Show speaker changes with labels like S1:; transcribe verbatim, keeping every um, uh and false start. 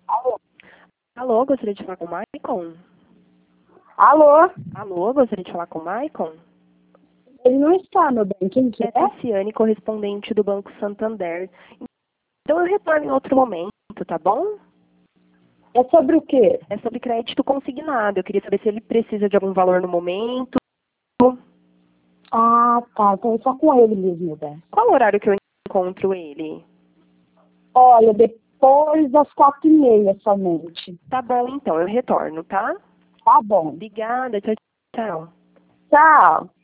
S1: Alô?
S2: Alô, gostaria de falar com o Maicon?
S1: Alô?
S2: Alô, gostaria de falar com o Maicon?
S1: Ele não está, meu bem. Quem que
S2: É
S1: é?
S2: Tassiane, correspondente do Banco Santander. Então eu retorno em outro momento, tá bom?
S1: É sobre o quê?
S2: É sobre crédito consignado. Eu queria saber se ele precisa de algum valor no momento.
S1: Ah, tá. Então é só com ele mesmo, meu bem.
S2: Qual o horário que eu encontro ele?
S1: Olha, depois das quatro e meia somente.
S2: Tá bom, então, eu retorno, tá?
S1: Tá bom.
S2: Obrigada, tchau, tchau.
S1: Tchau.